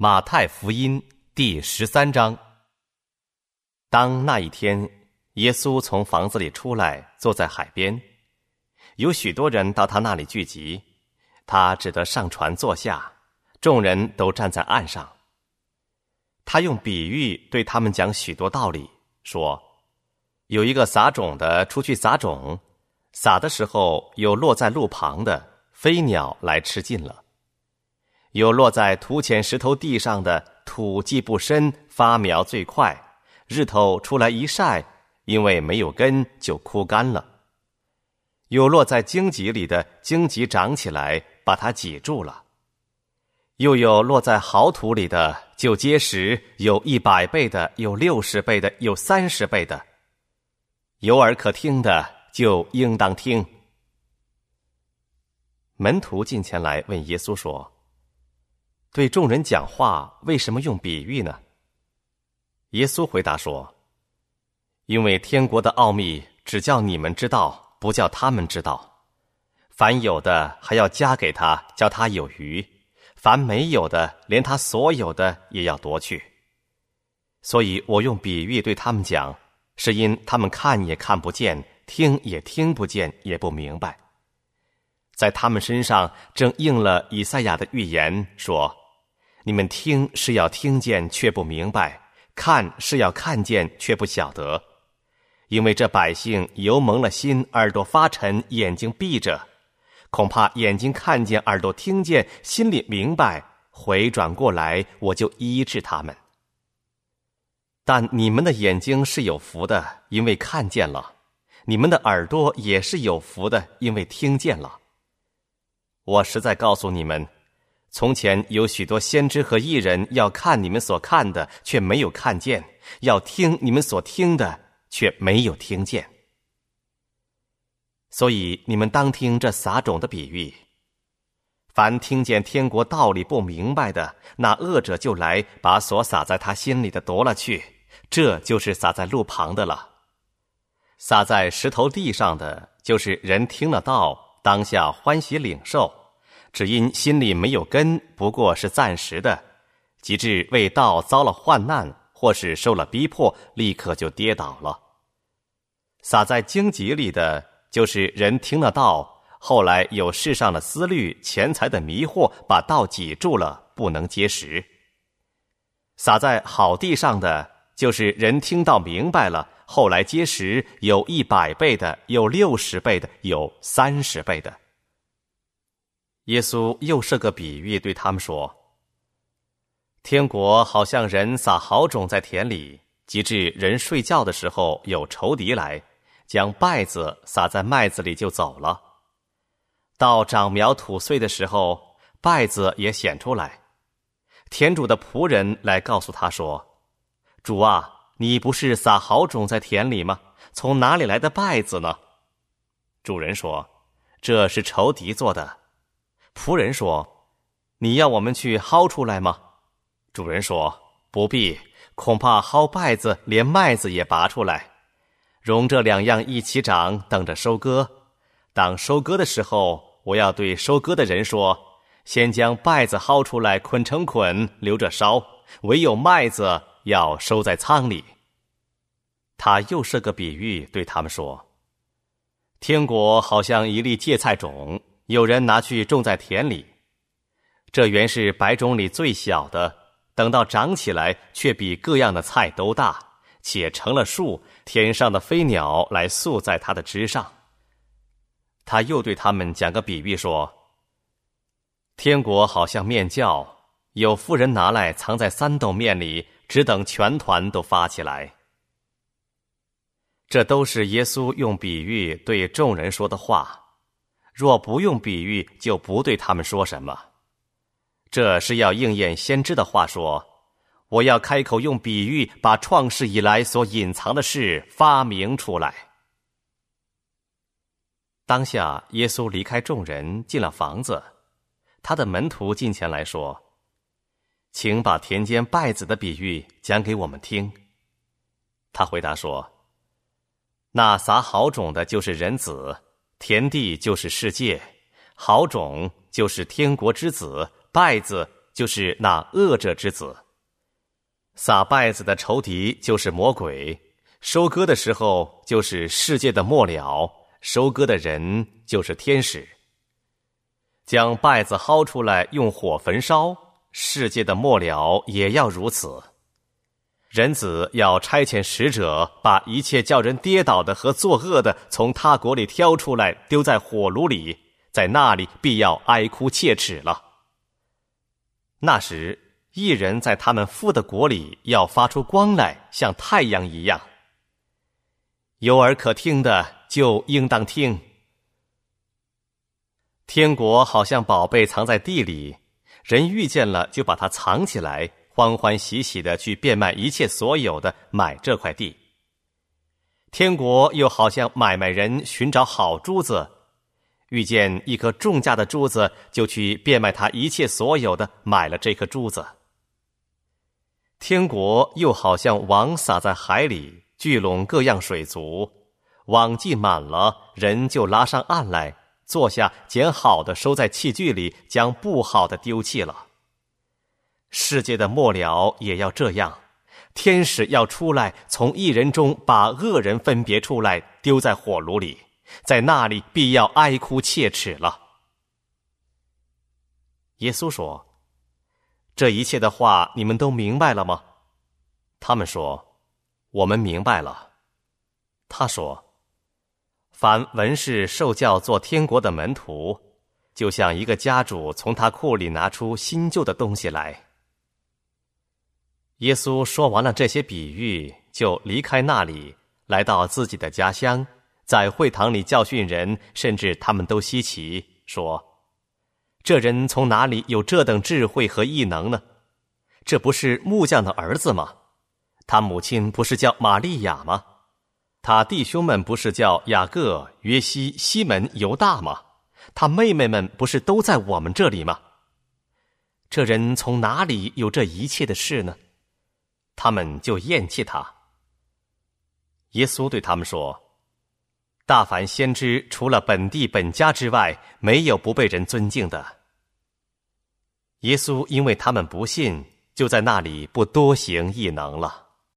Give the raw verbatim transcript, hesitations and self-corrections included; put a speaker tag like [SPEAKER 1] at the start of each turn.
[SPEAKER 1] 马太福音第十三章。当那一天，耶稣从房子里出来，坐在海边，有许多人到他那里聚集，他只得上船坐下，众人都站在岸上。他用比喻对他们讲许多道理，说：有一个撒种的出去撒种，撒的时候有落在路旁的，飞鸟来吃尽了；有落在土浅石头地上的，土既不深，发苗最快，日头出来一晒，因为没有根就枯干了；有落在荆棘里的，荆棘长起来把它挤住了；又有落在好土里的，就结实，有一百倍的，有六十倍的，有三十倍的。有耳可听的，就应当听。门徒近前来问耶稣说：对众人讲话为什么用比喻呢？耶稣回答说：因为天国的奥秘只叫你们知道，不叫他们知道。凡有的还要加给他，叫他有余；凡没有的，连他所有的也要夺去。所以我用比喻对他们讲，是因他们看也看不见，听也听不见，也不明白。在他们身上正应了以赛亚的预言，说：你们听是要听见，却不明白；看是要看见，却不晓得。因为这百姓油蒙了心，耳朵发沉，眼睛闭着，恐怕眼睛看见，耳朵听见，心里明白，回转过来，我就医治他们。但你们的眼睛是有福的，因为看见了；你们的耳朵也是有福的，因为听见了。我实在告诉你们，从前有许多先知和义人要看你们所看的，却没有看见；要听你们所听的，却没有听见。所以你们当听这撒种的比喻。凡听见天国道理不明白的，那恶者就来，把所撒在他心里的夺了去，这就是撒在路旁的了。撒在石头地上的，就是人听了道，当下欢喜领受，只因心里没有根，不过是暂时的，及至为道遭了患难，或是受了逼迫，立刻就跌倒了。撒在荆棘里的，就是人听了道，后来有世上的思虑、钱财的迷惑，把道挤住了，不能结实。撒在好地上的，就是人听到明白了，后来结实，有一百倍的，有六十倍的，有三十倍的。耶稣又设个比喻对他们说：天国好像人撒好种在田里，及至人睡觉的时候，有仇敌来，将稗子撒在麦子里就走了。到长苗吐穗的时候，稗子也显出来。田主的仆人来告诉他说：主啊，你不是撒好种在田里吗？从哪里来的稗子呢？主人说：这是仇敌做的。仆人说：你要我们去薅出来吗？主人说：不必，恐怕薅稗子连麦子也拔出来，容这两样一起长，等着收割。当收割的时候，我要对收割的人说：先将稗子薅出来，捆成捆，留着烧，唯有麦子要收在仓里。他又设个比喻对他们说：天国好像一粒芥菜种，有人拿去种在田里，这原是百种里最小的，等到长起来，却比各样的菜都大，且成了树，天上的飞鸟来宿在它的枝上。他又对他们讲个比喻说：天国好像面酵，有妇人拿来藏在三斗面里，只等全团都发起来。这都是耶稣用比喻对众人说的话，若不用比喻，就不对他们说什么。这是要应验先知的话说：我要开口用比喻，把创世以来所隐藏的事发明出来。当下耶稣离开众人，进了房子，他的门徒近前来说：请把田间稗子的比喻讲给我们听。他回答说：那撒好种的就是人子，田地就是世界，好种就是天国之子，稗子就是那恶者之子。撒稗子的仇敌就是魔鬼，收割的时候就是世界的末了，收割的人就是天使。将稗子薅出来用火焚烧，世界的末了也要如此。人子要差遣使者，把一切叫人跌倒的和作恶的从他国里挑出来，丢在火炉里，在那里必要哀哭切齿了。那时义人在他们父的国里要发出光来，像太阳一样。有耳可听的就应当听。天国好像宝贝藏在地里，人遇见了就把它藏起来，欢欢喜喜的去变卖一切所有的，买这块地。天国又好像买卖人寻找好珠子，遇见一颗重价的珠子，就去变卖他一切所有的，买了这颗珠子。天国又好像网撒在海里，聚拢各样水族，网既满了，人就拉上岸来，坐下捡好的收在器具里，将不好的丢弃了。世界的末了也要这样，天使要出来，从义人中把恶人分别出来，丢在火炉里，在那里必要哀哭切齿了。耶稣说，这一切的话你们都明白了吗？他们说，我们明白了。他说，凡文士受教做天国的门徒，就像一个家主从他库里拿出新旧的东西来。耶稣说完了这些比喻，就离开那里，来到自己的家乡，在会堂里教训人，甚至他们都稀奇，说，这人从哪里有这等智慧和异能呢？这不是木匠的儿子吗？他母亲不是叫玛利亚吗？他弟兄们不是叫雅各、约西、西门、犹大吗？他妹妹们不是都在我们这里吗？这人从哪里有这一切的事呢？他们就厌弃他。耶稣对他们说，大凡先知除了本地本家之外，没有不被人尊敬的。耶稣因为他们不信，就在那里不多行异能了。